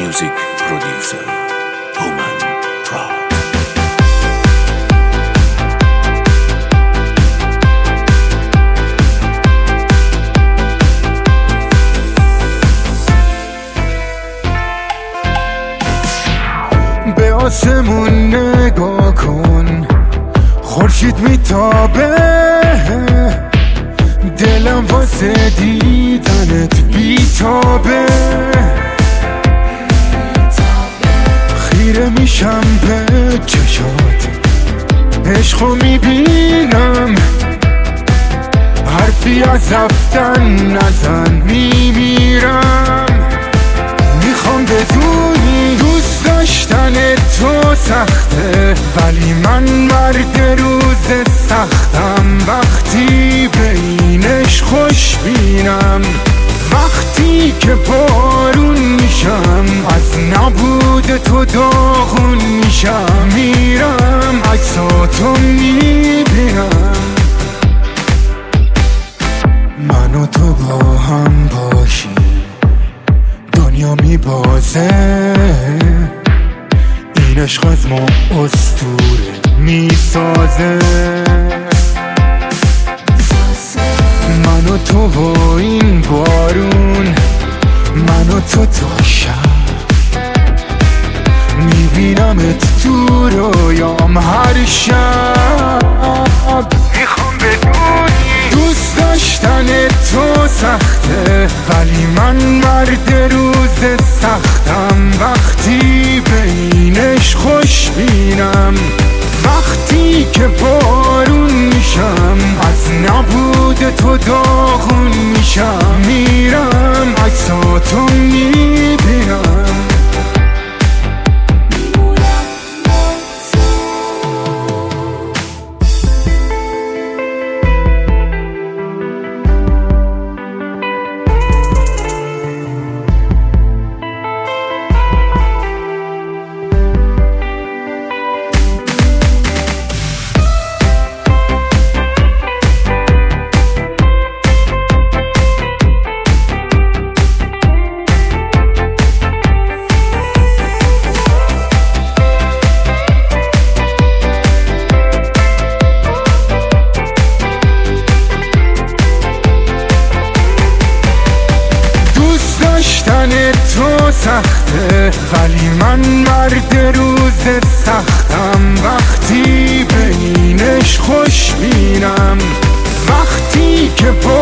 Music producer Human Prod. به آسمون نگاه کن، خورشید میتابه، دلم واسه دیدنت بیتابه. خیره میشم به چشات، عشقو میبینم، حرفی از رفتن نزن، میمیرم. میخوام بدونی دوست داشتن تو سخته، ولی من مرد روز سختم. وقتی بینش خوش بینم، وقتی که بارون میشم، از نبود تو داغون میشم. میرم عکساتو میبینم، من و تو با هم باشیم دنیا میبازه. این عشق از ما اسطوره میسازه. من و تو و این بارون، من و تو تا شب، میبینمت تو رویام هر شب. میخوام بدونی دوست داشتن تو سخته، ولی من مرد روز سختم. وقتی بینش خوش بینم، وقتی که بارون میشم، از نبود تو داغون میشم. میرم عکساتو میبینم. تو سخته، ولی من مرد روز سختم. وقتی بینش خوش بینم، وقتی که